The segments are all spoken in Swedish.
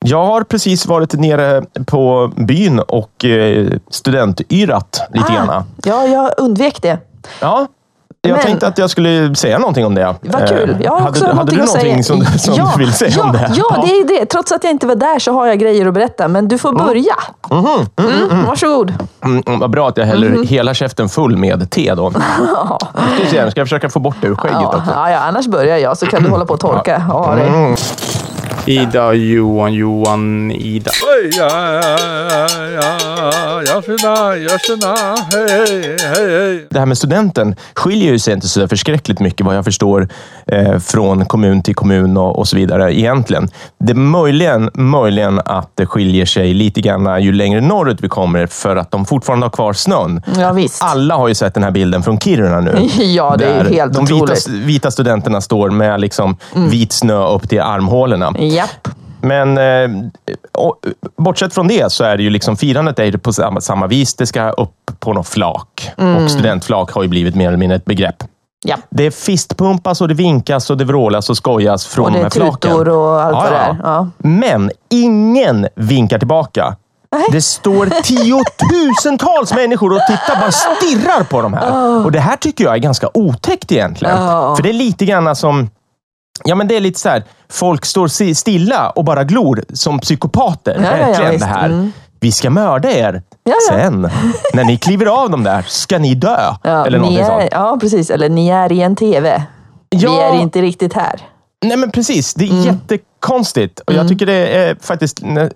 Jag har precis varit nere på byn och studentyrat lite grann. Ja, jag undvek det. Ja, jag tänkte att jag skulle säga någonting om det. Vad kul. Jag har också hade du någonting som du vill säga om det? Ja, det är det. Trots att jag inte var där så har jag grejer att berätta. Men du får börja. Varsågod. Vad bra att jag häller hela käften full med te då. Ska jag försöka få bort det ur skägget också. Ja, annars börjar jag så kan du hålla på och torka. Ja, det. Ida, Johan, Ida. Hej. Det här med studenten skiljer ju sig inte så förskräckligt mycket vad jag förstår från kommun till kommun och så vidare egentligen. Det är möjligen att det skiljer sig lite grann ju längre norrut vi kommer för att de fortfarande har kvar snön. Ja, visst. Alla har ju sett den här bilden från Kiruna nu. Ja, det är helt otroligt. De vita studenterna står med liksom vit snö upp till armhålorna. Japp. Men bortsett från det så är det ju liksom firandet är på samma vis. Det ska upp på något flak. Och studentflak har ju blivit mer eller mindre ett begrepp. Ja. Det fistpumpas och det vinkas och det vrålas och skojas från de här flaken. Och det är tutor och allt vad det är. Ja. Men ingen vinkar tillbaka. Det står tiotusentals människor och tittar, bara stirrar på de här. Och det här tycker jag är ganska otäckt egentligen. För det är lite grann som... Ja, men det är lite så här, folk står stilla och bara glor som psykopater. Verkligen det här. Vi ska mörda er. Sen, när ni kliver av dem där, ska ni dö. Eller någonting sånt. Ja, precis. Eller ni är i en tv. Vi är inte riktigt här. Nej, men precis. Det är jättekonstigt. Och jag tycker det är faktiskt...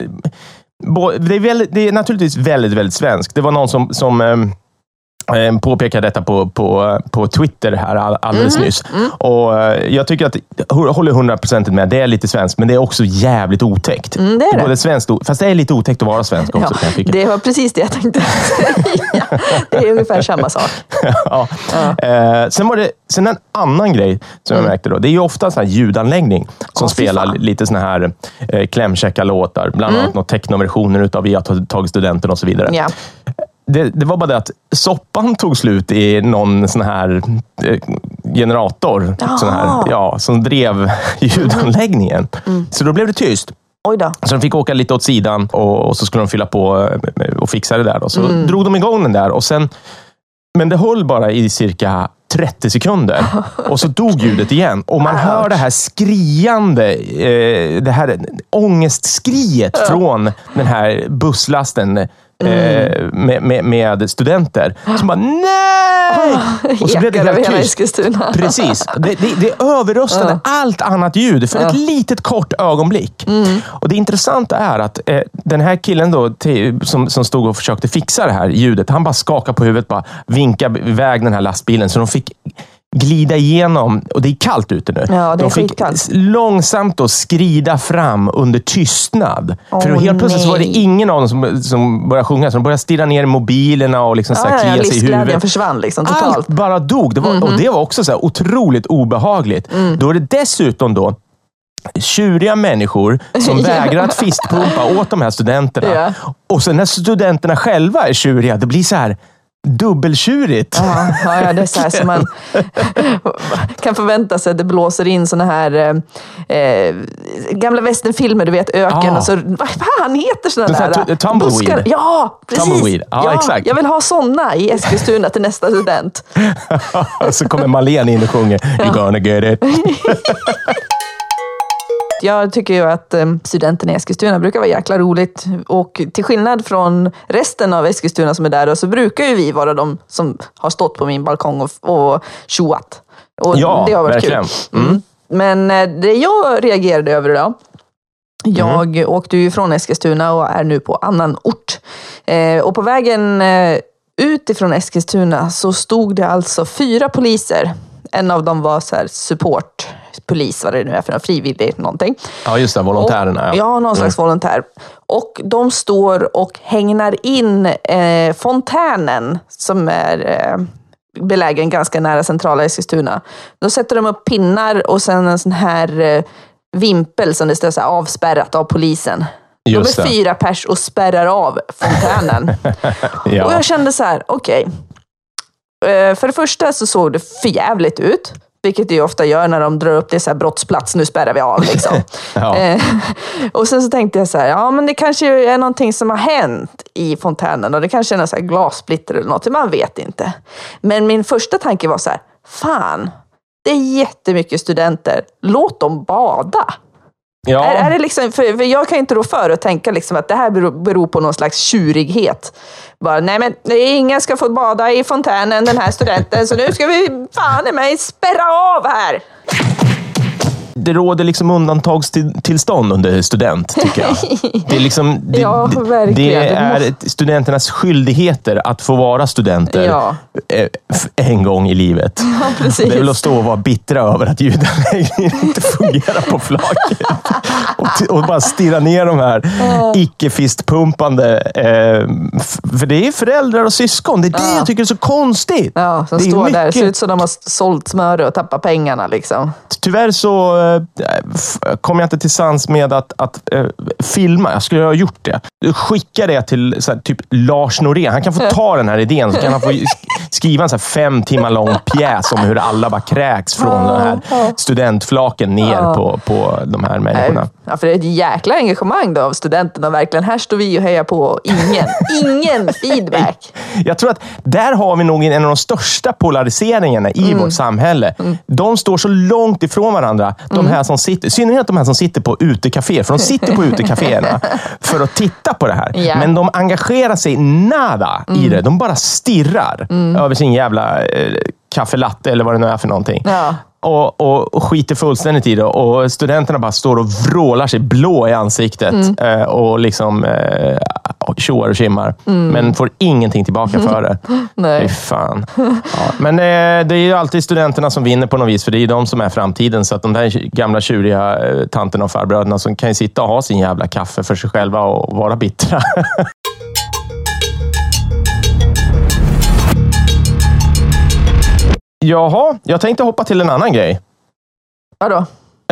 Det är naturligtvis väldigt, väldigt svenskt. Det var någon som påpekade detta på Twitter här alldeles nyss. Och jag tycker att håller 100% med. Det är lite svenskt, men det är också jävligt otäckt. Det är det. Både svenskt, fast det är lite otäckt att vara svensk också, kan jag tycka. Det var precis det jag tänkte säga. Det är ungefär samma sak. Sen en annan grej som jag märkte då. Det är ju ofta en sån här ljudanläggning som spelar lite såna här klämkäcka låtar. Bland annat några technoversioner utav Vi har tagit studenten och så vidare. Ja. Det var bara det att soppan tog slut i någon sån här generator sån här, som drev ljudanläggningen. Så då blev det tyst. Oj då. Så de fick åka lite åt sidan och så skulle de fylla på och fixa det där. Då. Så drog de igång den där och sen, men det höll bara i cirka 30 sekunder. Och så dog ljudet igen. Och man hör det här skriande, det här ångestskriet från den här busslasten med studenter som bara nej! Och så blev det helt tyst. Precis. Det överröstade allt annat ljud för ett litet kort ögonblick. Och det intressanta är att den här killen då som stod och försökte fixa det här ljudet, han bara skakade på huvudet, bara vinkade iväg den här lastbilen så de fick glida igenom, och det är kallt ute nu. Ja, de fick långsamt då skrida fram under tystnad. För helt plötsligt så var det ingen av dem som började sjunga, så de började stirra ner i mobilerna och liksom klia sig i huvudet. Livsglädjen försvann liksom totalt. Allt bara dog. Och det var också så här otroligt obehagligt. Då är det dessutom då tjuriga människor som vägrar att fistpumpa åt de här studenterna. Och sen när studenterna själva är tjuriga, det blir så här dubbeltjurigt. Ja, det är så här som man kan förvänta sig. Det blåser in såna här gamla västernfilmer, du vet, öken och så, vad fan heter såna där? Tumbleweed. Ja, precis. Tumbleweed. Ja, exakt. Jag vill ha såna i Eskilstuna till nästa student. Så kommer Malene in och sjunger You're gonna get it. Jag tycker ju att studenterna i Eskilstuna brukar vara jäkla roligt. Och till skillnad från resten av Eskilstuna som är där, så brukar ju vi vara de som har stått på min balkong och tjoat. Och det har varit verkligen kul. Men det jag reagerade över idag, jag åkte ju från Eskilstuna och är nu på annan ort. Och på vägen utifrån Eskilstuna så stod det alltså 4 poliser. En av dem var så här supportpolis, vad det nu är för en frivillig någonting. Ja, just det, volontärerna. Ja, någon slags volontär. Och de står och hängnar in fontänen som är belägen ganska nära centrala Eskilstuna. Då sätter de upp pinnar och sen en sån här vimpel som det står så här avspärrat av polisen. Just de är 4 pers och spärrar av fontänen. Och jag kände så här, okej. För det första så såg det förjävligt ut. Vilket de ju ofta gör när de drar upp det så här brottsplats. Nu spärrar vi av liksom. Och sen så tänkte jag så här, ja men det kanske är någonting som har hänt i fontänen. Och det kanske är någon så här glassplitter eller något. Man vet inte. Men min första tanke var så här, fan, det är jättemycket studenter. Låt dem bada. Ja. Är det liksom, för jag kan inte rå för att tänka liksom att det här beror på någon slags tjurighet. Bara, nej men ingen ska få bada i fontänen, den här studenten, så nu ska vi fan i mig spärra av här. Det råder liksom undantagstillstånd under student, tycker jag. Det är liksom, det är studenternas skyldigheter att få vara studenter en gång i livet. Ja, precis. Det är väl att stå och vara bittra över att ljudanläggningen inte fungerar på flaket. och bara stirra ner de här icke-fistpumpande. För det är föräldrar och syskon. Det är det jag tycker är så konstigt. Ja, som står där. Det ser ut som de har sålt smör och tappat pengarna liksom. Tyvärr så kom jag inte till sans med att filma. Jag skulle ha gjort det. Skicka det till så här, typ Lars Norén. Han kan få ta den här idén, så kan han få skriva en så här 5 timmar lång pjäs om hur alla bara kräks från den här studentflaken ner på de här människorna. Ja, för det är ett jäkla engagemang då av studenterna. Verkligen, här står vi och hejar på ingen feedback. Jag tror att där har vi nog en av de största polariseringarna i vårt samhälle. De står så långt ifrån varandra. De här som sitter, i synnerhet de här som sitter på utekaféer. För de sitter på utekaféerna för att titta på det här. Yeah. Men de engagerar sig nada i det. De bara stirrar över sin jävla kaffelatte eller vad det nu är för någonting. Ja. Och skiter fullständigt i det. Och studenterna bara står och vrålar sig blå i ansiktet. Och liksom tjoar och kimmar. Men får ingenting tillbaka för det. Nej. Fan. Ja. Men det är ju alltid studenterna som vinner på något vis. För det är ju de som är framtiden. Så att de där gamla tjuriga tanterna och farbröderna som kan ju sitta och ha sin jävla kaffe för sig själva och vara bittra. Jaha, jag tänkte hoppa till en annan grej. Vadå?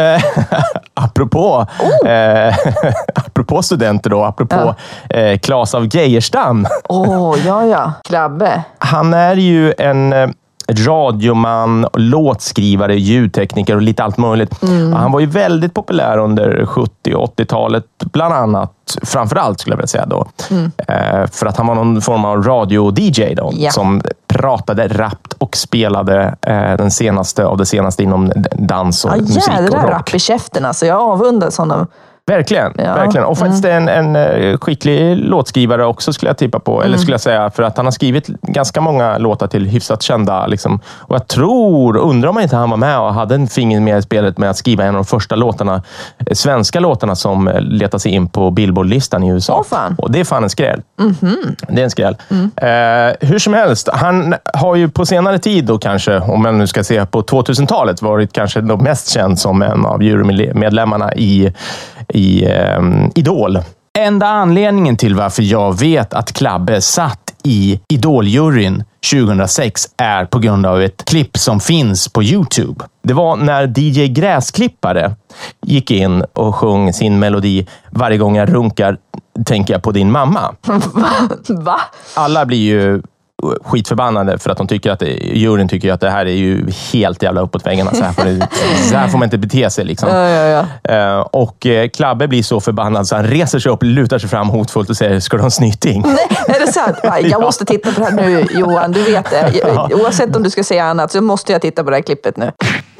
Apropå studenter då, apropå Claes av Geijerstam. Ja. Klabbe. Han är ju en radioman, låtskrivare, ljudtekniker och lite allt möjligt. Han var ju väldigt populär under 70- och 80-talet, bland annat, framförallt skulle jag vilja säga då. För att han var någon form av radio-DJ då, som pratade rappt och spelade den senaste av det senaste inom dans och musik och rock. Jädra rapp i käften, alltså. Jag avundas honom. Verkligen, verkligen. Och faktiskt en skicklig låtskrivare också, skulle jag tippa på. Eller skulle jag säga, för att han har skrivit ganska många låtar till hyfsat kända. Liksom. Och jag undrar om inte han var med och hade en finger med i spelet med att skriva en av de första låtarna, svenska låtarna som letar sig in på Billboard-listan i USA. Och det är fan en skräll. Det är en skräll. Hur som helst, han har ju på senare tid då kanske, om man nu ska se på 2000-talet, varit kanske då mest känd som en av jurymedlemmarna i Idol. Enda anledningen till varför jag vet att Klabbe satt i Idol-juryn 2006 är på grund av ett klipp som finns på YouTube. Det var när DJ Gräsklippare gick in och sjöng sin melodi Varje gång jag runkar tänker jag på din mamma. Va? Alla blir ju skitförbannade för att de tycker att juryn tycker att det här är ju helt jävla uppåt väggarna. Så här får man inte bete sig liksom. Och Klabbe blir så förbannad så han reser sig upp, lutar sig fram hotfullt och säger, ska du ha en snyting? Nej, är det sant? Jag måste titta på det här nu, Johan, du vet det. Oavsett om du ska säga annat så måste jag titta på det här klippet nu.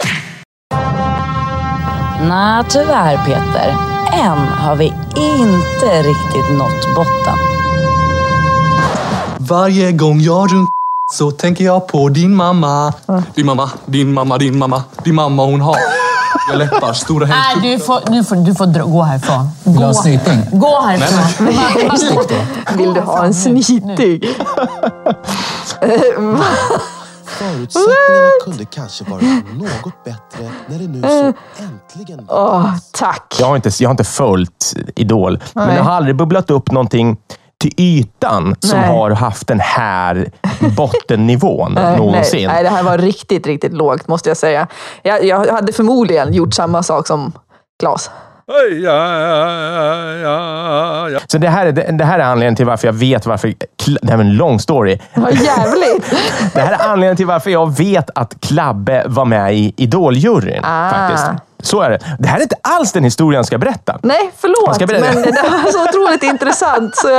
Nej, tyvärr Peter. Än har vi inte riktigt nått botten. Varje gång jag runt så tänker jag på din mamma. Din mamma, din mamma, din mamma. Din mamma hon har läppar, stora händer. Nej, du får gå härifrån. Gå härifrån. Vill du ha en snyting? Förutsättningarna kunde kanske varit något bättre när det nu så äntligen... Tack. Jag har inte följt Idol. Nej. Men jag har aldrig bubblat upp någonting till ytan som har haft den här bottennivån någonsin. Nej, det här var riktigt, riktigt lågt måste jag säga. Jag hade förmodligen gjort samma sak som Claes. Så det här är anledningen till varför jag vet varför... Det här är en lång story. Vad jävligt! Det här är anledningen till varför jag vet att Klabbe var med i Idol-juryn. Faktiskt. Så är det. Det här är inte alls den historien jag ska berätta. Nej, förlåt. Men det var så otroligt intressant. Så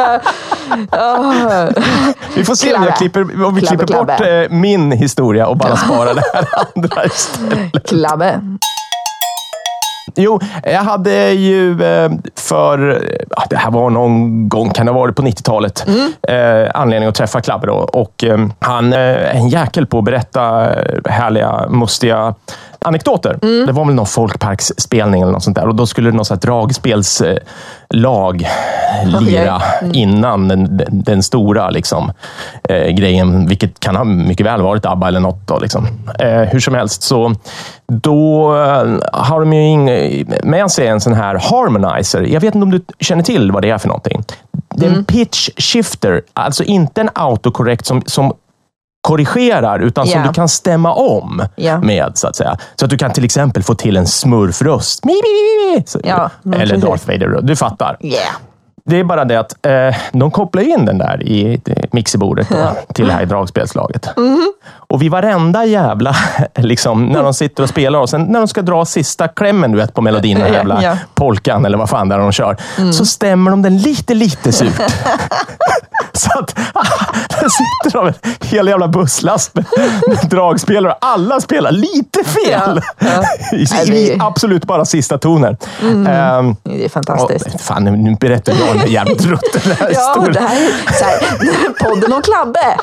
vi får se om vi klipper bort min historia och bara sparar det här andra istället. Klabbe. Jo, jag hade ju det här var någon gång, kan det ha varit på 90-talet, anledning att träffa Klabbe då. Och han är en jäkel på att berätta härliga, mustiga anekdoter. Det var väl någon folkparksspelning eller något sånt där. Och då skulle det något sånt här dragspelslag lira innan den stora liksom, grejen. Vilket kan ha mycket väl varit ABBA eller något då, liksom. Hur som helst, så då har de ju med sig en sån här harmonizer. Jag vet inte om du känner till vad det är för någonting. Det är en pitch shifter. Alltså inte en autocorrect som korrigerar, utan som du kan stämma om med, så att säga. Så att du kan till exempel få till en smurfröst. Eller Darth Vader. Du fattar. Det är bara det att de kopplar in den där i mixerbordet till det här dragspelslaget. Och vid varenda jävla, liksom, när de sitter och spelar och sen när de ska dra sista klämmen, du vet, på melodin, den jävla polkan eller vad fan där de kör, så stämmer de den lite surt. Så att där sitter de en hel jävla busslast med dragspelare och alla spelar lite fel. I absolut bara sista toner. Det är fantastiskt. Fan, nu berättar jag en jävligt rutten den här historien. Det här är så här, podden om Klabbe.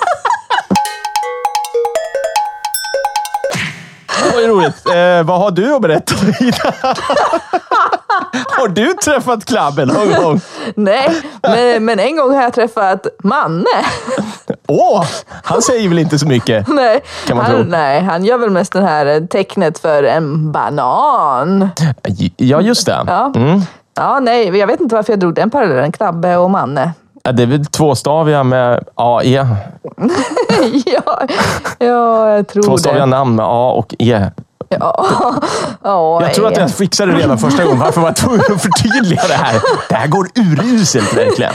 Vad roligt. Vad har du att berätta? Har du träffat Klabbe någon gång? Nej, men en gång har jag träffat Manne. Han säger väl inte så mycket? Nej, kan man tro. Nej, han gör väl mest den här tecknet för en banan. Ja, just det. Ja, nej, jag vet inte varför jag drog den parallellen, Klabbe och Manne. Det är väl tvåstaviga med A-E. ja, jag tror tvåstaviga namn med A och E. Jag tror att jag fixade det redan första gången. Varför var jag tvungen att förtydliga det här? Det här går uruselt verkligen.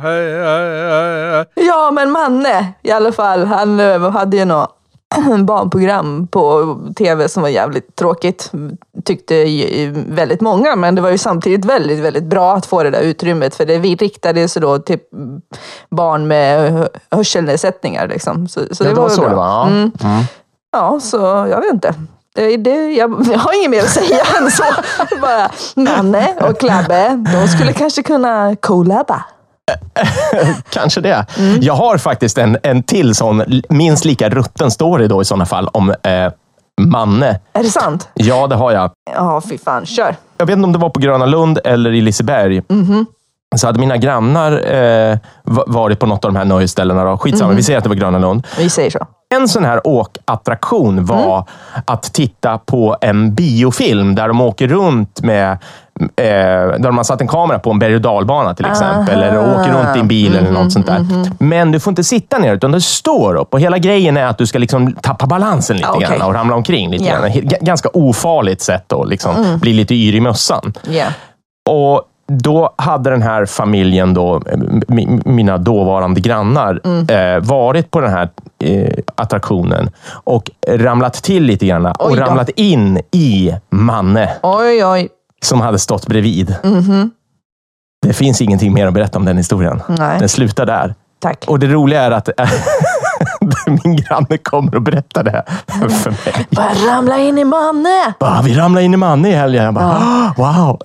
Ja, men Manne i alla fall, han hade ju något barnprogram på tv som var jävligt tråkigt, tyckte väldigt många, men det var ju samtidigt väldigt, väldigt bra att få det där utrymmet, för vi riktade sig då till barn med hörselnedsättningar liksom. Så det var så bra. Det var, ja, så jag vet inte. Jag har inget mer att säga än så. Bara Manne och Klabbe, de skulle kanske kunna collaba. Kanske det. Jag har faktiskt en till sån minst lika rutten story då i sådana fall om Manne. Är det sant? Ja, det har jag. Ja, fy fan, kör. Jag vet inte om det var på Gröna Lund eller i Liseberg. Så hade mina grannar varit på något av de här nöjesställena då. Skitsamma, vi säger att det var Gröna Lund. Vi säger så. En sån här åkattraktion var att titta på en biofilm där de åker runt med där de har satt en kamera på en berg- och dalbana till exempel, eller åker runt i en bil eller något sånt där. Men du får inte sitta ner, utan du står upp, och hela grejen är att du ska liksom tappa balansen lite grann och ramla omkring lite grann. Ganska ofarligt sätt att liksom bli lite yr i mössan. Och då hade den här familjen då, mina dåvarande grannar, varit på den här attraktionen och ramlat till lite grann och ramlat in i Manne. Som hade stått bredvid. Det finns ingenting mer att berätta om den historien. Nej. Den slutar där. Tack. Och det roliga är att min granne kommer och berättar det för mig. Bara ramla in i Manne. Vi ramlade in i Manne i helgen. Jag bara, wow.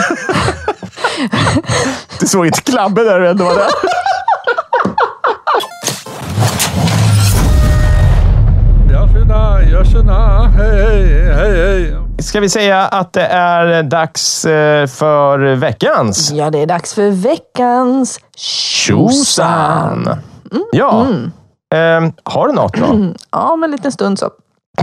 Du såg inte Klabbe där ändå, var det? Jag känner, hej. Ska vi säga att det är dags för veckans? Ja, det är dags för veckans tjosan. Ja. Har du något då? Ja, om en liten stund så.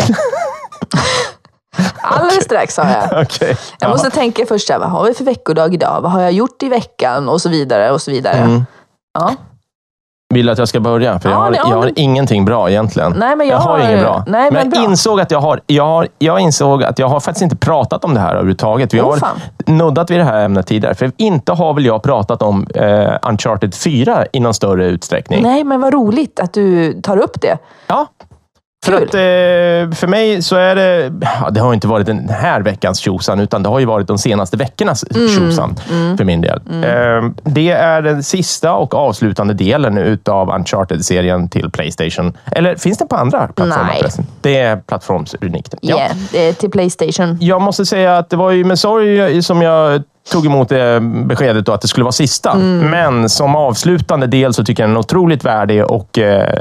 Alldeles strax har jag. Okay. Jag måste tänka först, vad har vi för veckodag idag? Vad har jag gjort i veckan? Och så vidare, och så vidare. Ja. Vill att jag ska börja? För jag har ingenting bra egentligen. Nej, men jag har inget bra. Nej, men bra. Jag insåg att jag har faktiskt inte pratat om det här överhuvudtaget. Vi har nuddat vid det här ämnet tidigare. För inte har väl jag pratat om Uncharted 4 i någon större utsträckning. Nej, men vad roligt att du tar upp det. Ja. För att för mig så är det har inte varit den här veckans tjosan, utan det har ju varit de senaste veckornas tjosan för min del. Det är den sista och avslutande delen utav Uncharted-serien till PlayStation. Eller finns det på andra plattformar? Nej. Det är plattformsunikt. Ja, det är till PlayStation. Jag måste säga att det var ju med sorg som jag tog emot beskedet då att det skulle vara sista. Men som avslutande del så tycker jag den är otroligt värdig och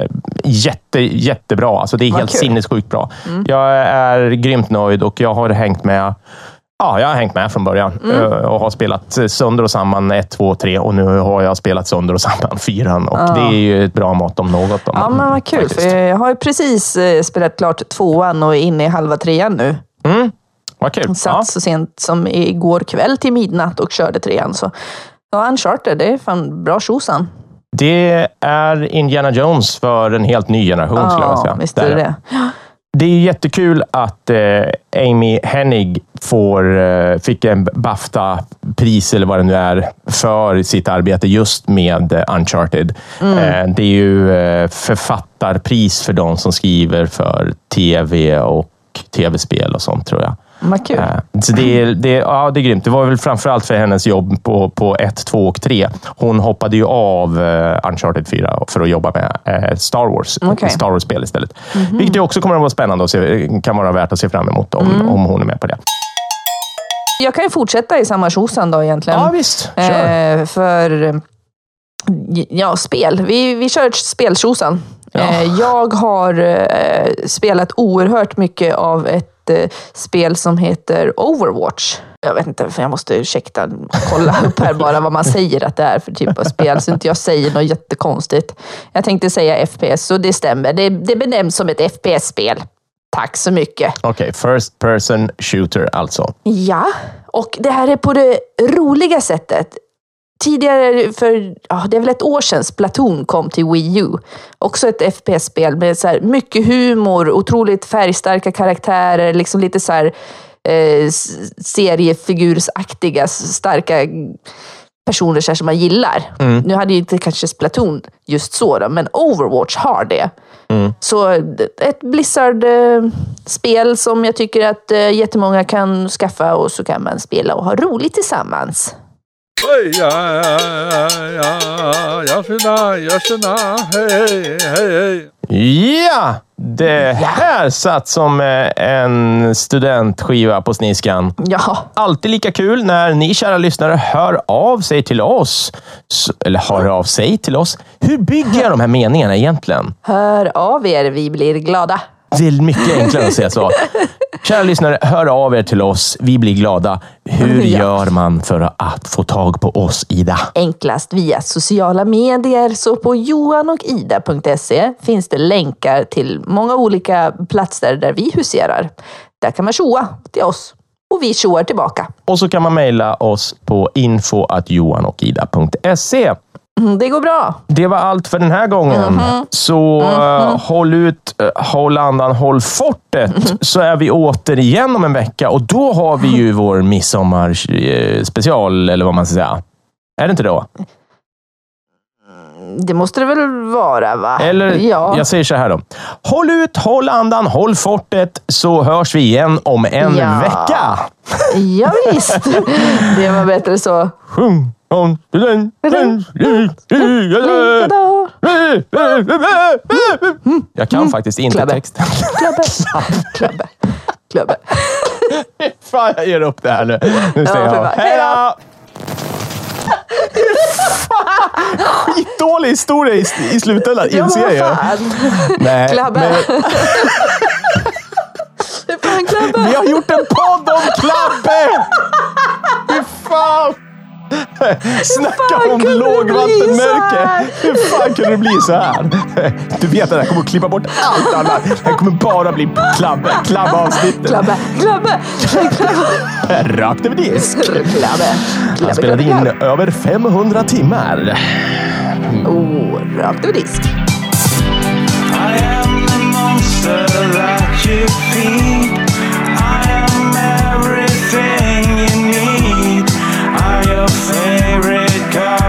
jättebra. Alltså det är helt sinnessjukt bra. Jag är grymt nöjd och jag har hängt med. Ja, jag har hängt med från början och har spelat sönder och samman 1, 2, 3 och nu har jag spelat sönder och samman 4 och det är ju ett bra mått om något. Ja, men vad kul. För jag har ju precis spelat klart 2:an och är inne i halva 3:an nu. Vad kul. Satt så sent som igår kväll till midnatt och körde 3:an. Så Uncharted, det är fan bra tjosan. Det är Indiana Jones för en helt ny generation skulle jag säga. Visst är det. Det är jättekul att Amy Hennig fick en BAFTA-pris eller vad det nu är för sitt arbete just med Uncharted. Det är ju författarpris för de som skriver för tv och tv-spel och sånt tror jag. Vad kul. Så det är grymt. Det var väl framförallt för hennes jobb på 1, 2 och 3. Hon hoppade ju av Uncharted 4 för att jobba med Star Wars-spel istället. Vilket ju också kommer att vara spännande och kan vara värt att se fram emot om hon är med på det. Jag kan ju fortsätta i samma tjosan då egentligen. Ja, visst. Kör. För spel. Vi kör speltjosan. Ja. Jag har spelat oerhört mycket av ett spel som heter Overwatch. Jag vet inte, för jag måste ursäkta kolla upp här bara vad man säger att det är för typ av spel, så inte jag säger något jättekonstigt. Jag tänkte säga FPS, så det stämmer. Det benämns som ett FPS-spel. Tack så mycket. Okej, first person shooter alltså. Ja, och det här är på det roliga sättet. Tidigare, det är väl ett år sedan, Splatoon kom till Wii U. Också ett FPS-spel med så här mycket humor, otroligt färgstarka karaktärer, liksom lite så här seriefigursaktiga, starka personer så här som man gillar. Nu hade ju inte kanske Splatoon just så då, men Overwatch har det. Så ett Blizzard-spel som jag tycker att jättemånga kan skaffa, och så kan man spela och ha roligt tillsammans. Ja, hej. Ja, det här satt som en studentskiva på sniskan. Ja. Alltid lika kul när ni kära lyssnare hör av sig till oss. Hur bygger jag de här meningarna egentligen? Hör av er, vi blir glada. Det är mycket enklare att säga så. Kära lyssnare, hör av er till oss. Vi blir glada. Hur gör man för att få tag på oss, Ida? Enklast via sociala medier. Så på johanochida.se finns det länkar till många olika platser där vi huserar. Där kan man tjoa till oss och vi tjoar tillbaka. Och så kan man mejla oss på info@johanochida.se. Det går bra. Det var allt för den här gången. Så håll ut, håll andan, håll fortet. Så är vi återigen om en vecka. Och då har vi ju vår midsommarspecial, eller vad man ska säga. Är det inte då? Det måste det väl vara, va? Eller, jag säger så här då. Håll ut, håll andan, håll fortet. Så hörs vi igen om en vecka. Ja, visst. Det var bättre så. Jag kan faktiskt inte texten. Klubbe. Fan, jag ger upp det här nu. Nu säger jag hej då! Skitdålig historia i slutändan, inser jag. Nej, Klabbe. Vi har gjort en podd om Klabbe! Fy fan! Snacka om lågvattenmärke. Hur fan kunde det bli så här? Du vet att jag kommer att klippa bort allt annat. Det kommer bara bli Klabbe-avsnittet. Klabbe. Rakt över disk. Klabbe. Han spelade in över 500 timmar. Rakt över disk. I am the monster that you feed. I am everything you need. I'm your favorite guy.